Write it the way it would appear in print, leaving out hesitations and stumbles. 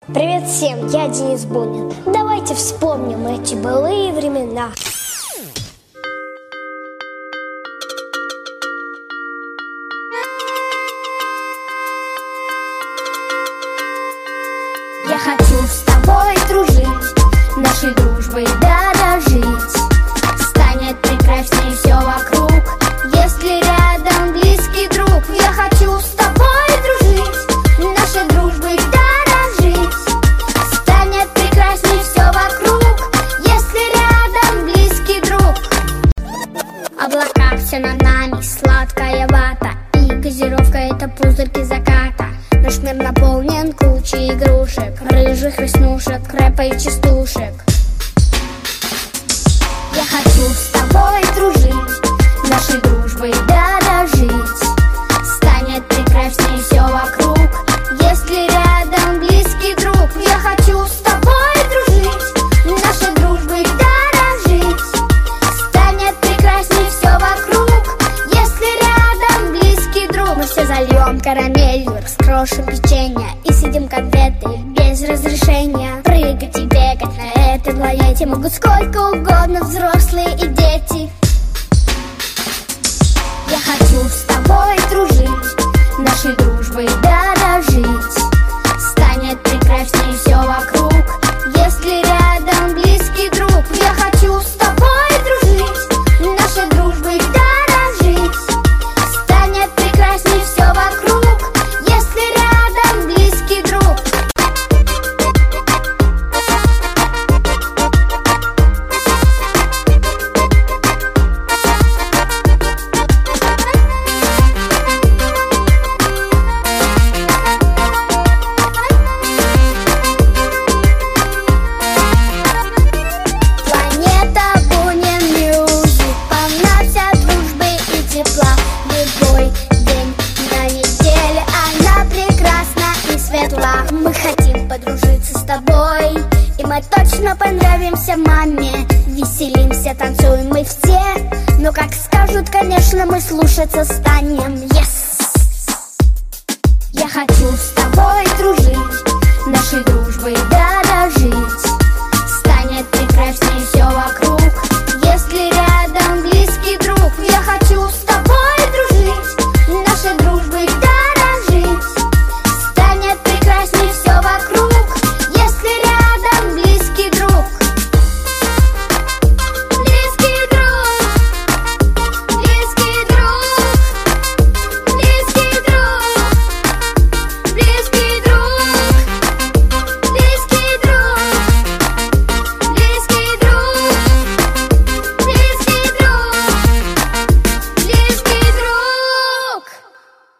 Привет всем, я Денис Бунин. Давайте вспомним эти былые времена. Я хочу с тобой дружить, нашей дружбой дорожить. Станет прекраснее все вокруг, если рядом близкий друг. Я хочу с тобой дружить, нашей дружбой дорожить. Станет прекраснее все вокруг, если рядом близкий друг. Облака все над нами, сладкая вата, и газировка — это пузырьки заката. Наш мир наполнен кучей игрушек, рыжих веснушек, рэпа и частушек. Я хочу с тобой дружить, нашей дружбой дорожить. Станет прекраснее все вокруг, если рядом близкий друг. Я хочу с тобой дружить, нашей дружбой дорожить. Станет прекраснее все вокруг, если рядом близкий друг. Мы все зальем карамелью, раскрошим печенье и съедим конфеты без разрешения. Прыгать и бегать на этой планете могут сколько угодно взрослые и дети. Я хочу с тобой дружить, нашей дружбой дорожить. Станет прекраснее все вокруг, если рядом близкий друг. Я хочу с тобой дружить, нашей дружбой дорожить. Станет прекраснее все вокруг, если рядом близкий друг. Планета Бунин Мьюзик полна вся дружбы и тепла. Любой день на неделе она прекрасна и светла. Мы хотим подружиться с тобой, и мы точно понравимся маме. Веселимся, танцуем мы все, но как скажут, конечно, мы слушаться станем. Yes! Я хочу с тобой дружить,